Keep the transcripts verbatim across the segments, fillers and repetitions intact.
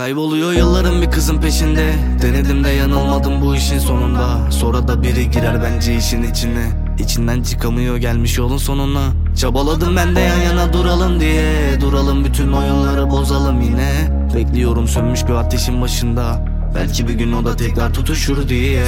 Kayboluyor yılların bir kızın peşinde. Denedim de yanılmadım bu işin sonunda. Sonra da biri girer bence işin içine. İçinden çıkamıyor gelmiş yolun sonuna. Çabaladım ben de yan yana duralım diye. Duralım bütün oyunları bozalım yine. Bekliyorum sönmüş bir ateşin başında. Belki bir gün o da tekrar tutuşur diye.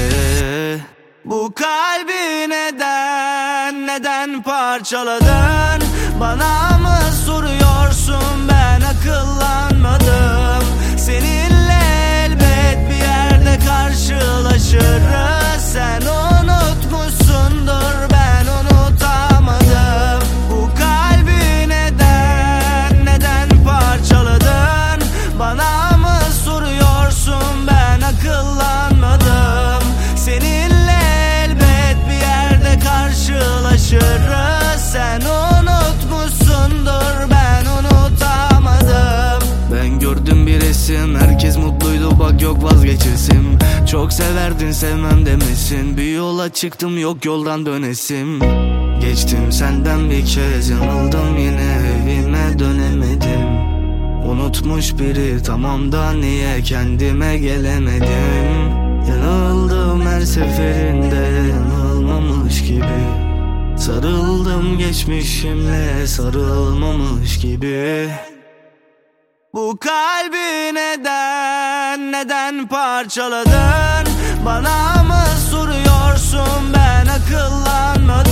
Bu kalbi neden, neden parçaladın? Bana mı soruyorsun, ben akıllanmadım. Seninle elbet bir yerde karşılaşırız. Sen unutmuşsundur, ben unutamadım. Bu kalbi neden, neden parçaladın? Bana mı soruyorsun, ben akıllanmadım. Seninle elbet bir yerde karşılaşırız. Sen unutmuşsundur, ben unutamadım. Ben gördüm bir resim, herkes mutluydu, bak yok vazgeçesim. Çok severdin sevmem demesin. Bir yola çıktım, yok yoldan dönesim. Geçtim senden bir kez, yanıldım yine evime dönemedim. Unutmuş biri tamam da niye kendime gelemedim? Yanıldım her seferinde, yanılmamış gibi. Sarıldım geçmişimle, sarılmamış gibi. Bu kalbi neden, neden parçaladın? Bana mı soruyorsun, ben akıllanmadım.